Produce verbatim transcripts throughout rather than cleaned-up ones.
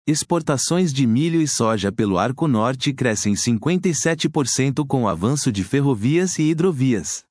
Exportações de milho e soja pelo Arco Norte crescem cinquenta e sete por cento com o avanço de ferrovias e hidrovias.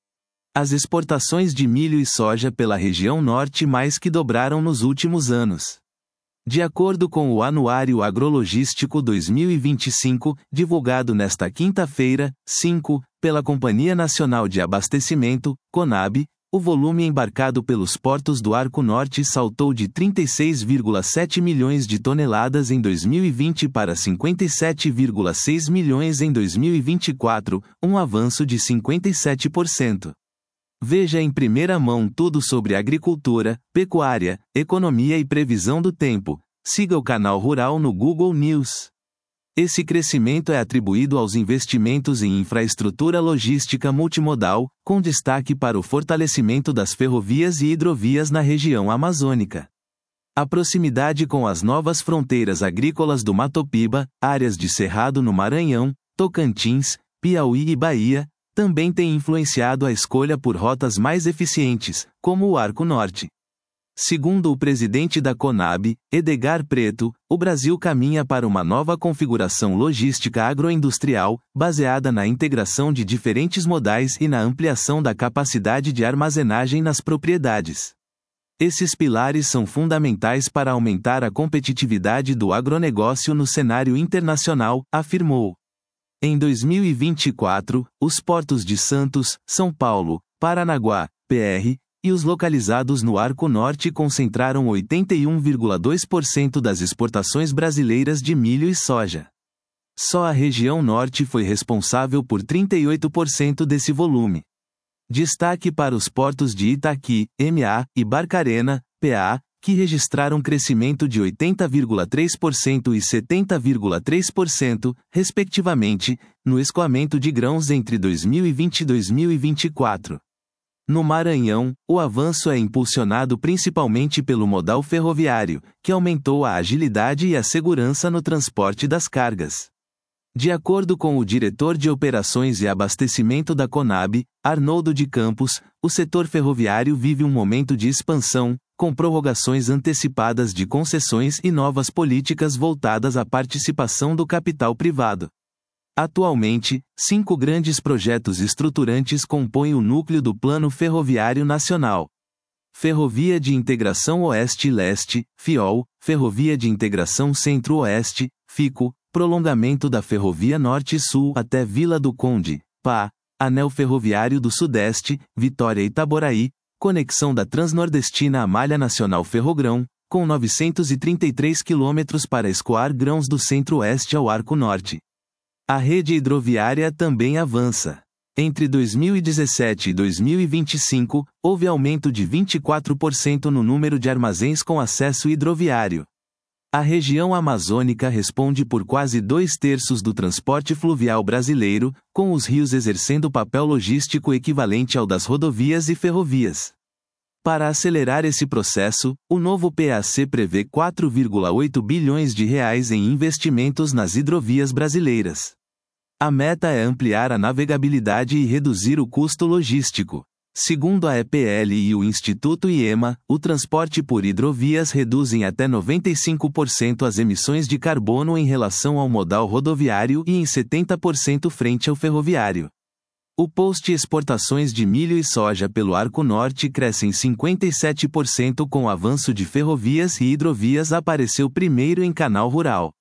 As exportações de milho e soja pela região norte mais que dobraram nos últimos anos. De acordo com o Anuário Agrologístico dois mil e vinte e cinco, divulgado nesta quinta-feira, cinco, pela Companhia Nacional de Abastecimento, CONAB, o volume embarcado pelos portos do Arco Norte saltou de trinta e seis vírgula sete milhões de toneladas em dois mil e vinte para cinquenta e sete vírgula seis milhões em dois mil e vinte e quatro, um avanço de cinquenta e sete por cento. Veja em primeira mão tudo sobre agricultura, pecuária, economia e previsão do tempo. Siga o canal Rural no Google News. Esse crescimento é atribuído aos investimentos em infraestrutura logística multimodal, com destaque para o fortalecimento das ferrovias e hidrovias na região amazônica. A proximidade com as novas fronteiras agrícolas do Mato Piba, áreas de Cerrado no Maranhão, Tocantins, Piauí e Bahia, também tem influenciado a escolha por rotas mais eficientes, como o Arco Norte. Segundo o presidente da CONAB, Edgar Preto, o Brasil caminha para uma nova configuração logística agroindustrial, baseada na integração de diferentes modais e na ampliação da capacidade de armazenagem nas propriedades. Esses pilares são fundamentais para aumentar a competitividade do agronegócio no cenário internacional, afirmou. Em dois mil e vinte e quatro, os portos de Santos, São Paulo, Paranaguá, P R, e os localizados no Arco Norte concentraram oitenta e um vírgula dois por cento das exportações brasileiras de milho e soja. Só a região norte foi responsável por trinta e oito por cento desse volume. Destaque para os portos de Itaqui, M A, e Barcarena, P A, que registraram crescimento de oitenta vírgula três por cento e setenta vírgula três por cento, respectivamente, no escoamento de grãos entre dois mil e vinte e dois mil e vinte e quatro. No Maranhão, o avanço é impulsionado principalmente pelo modal ferroviário, que aumentou a agilidade e a segurança no transporte das cargas. De acordo com o diretor de Operações e Abastecimento da CONAB, Arnoldo de Campos, o setor ferroviário vive um momento de expansão, com prorrogações antecipadas de concessões e novas políticas voltadas à participação do capital privado. Atualmente, cinco grandes projetos estruturantes compõem o núcleo do Plano Ferroviário Nacional. Ferrovia de Integração Oeste-Leste, FIOL, Ferrovia de Integração Centro-Oeste, FICO, prolongamento da Ferrovia Norte-Sul até Vila do Conde, P A, Anel Ferroviário do Sudeste, Vitória e Itaboraí, conexão da Transnordestina à Malha Nacional Ferrogrão, com novecentos e trinta e três quilômetros para escoar grãos do Centro-Oeste ao Arco Norte. A rede hidroviária também avança. Entre dois mil e dezessete e dois mil e vinte e cinco, houve aumento de vinte e quatro por cento no número de armazéns com acesso hidroviário. A região amazônica responde por quase dois terços do transporte fluvial brasileiro, com os rios exercendo papel logístico equivalente ao das rodovias e ferrovias. Para acelerar esse processo, o novo P A C prevê quatro vírgula oito bilhões de reais em investimentos nas hidrovias brasileiras. A meta é ampliar a navegabilidade e reduzir o custo logístico. Segundo a E P L e o Instituto IEMA, o transporte por hidrovias reduz em até noventa e cinco por cento as emissões de carbono em relação ao modal rodoviário e em setenta por cento frente ao ferroviário. O post exportações de milho e soja pelo Arco Norte crescem cinquenta e sete por cento com o avanço de ferrovias e hidrovias apareceu primeiro em Canal Rural.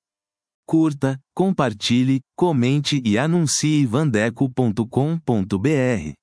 Curta, compartilhe, comente e anuncie vandeco ponto com ponto br.